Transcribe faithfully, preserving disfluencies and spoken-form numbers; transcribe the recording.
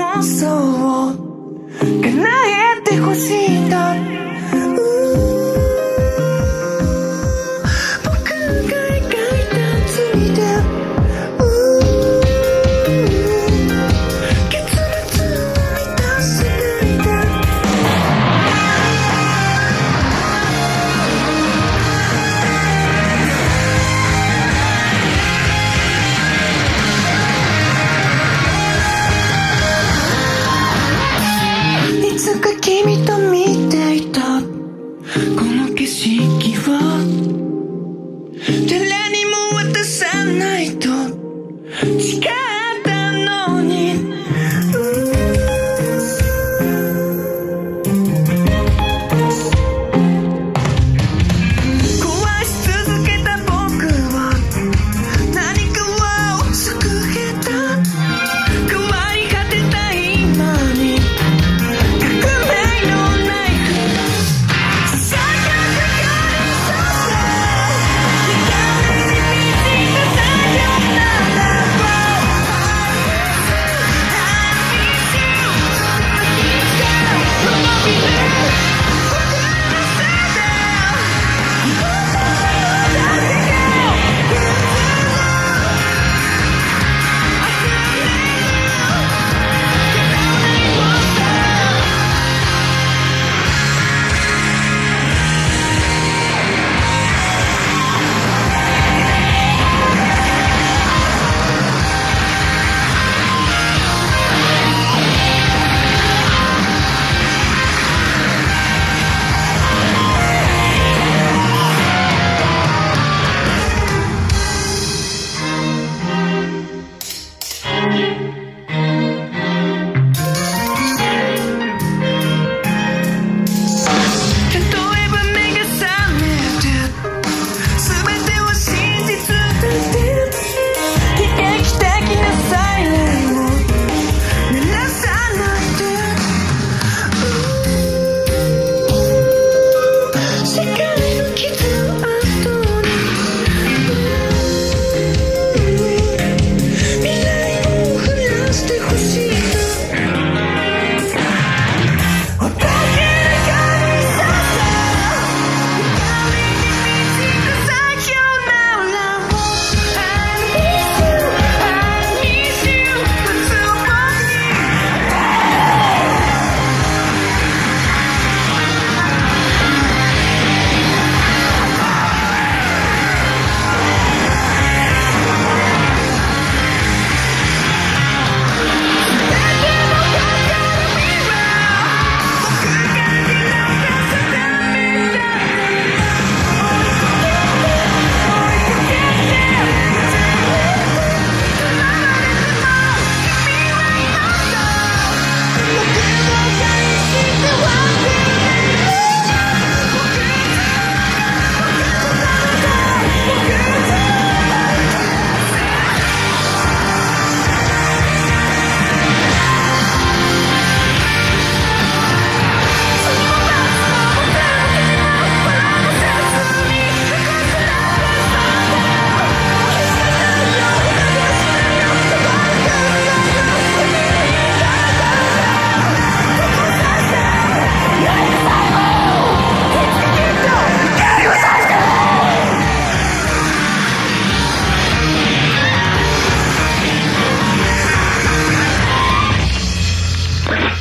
妄想を叶えてほしいんだ。僕が描いた罪で結末を満たせないで。いつか君と見ていたこの景色は誰にも渡さないと誓ったのに、壊し続けた僕は何かを救えた。変わり果てた今に革命のナイフささやく光させ光に満ちたさよならを I miss you I miss you 伸びる僕のせいで僕だけが普通 you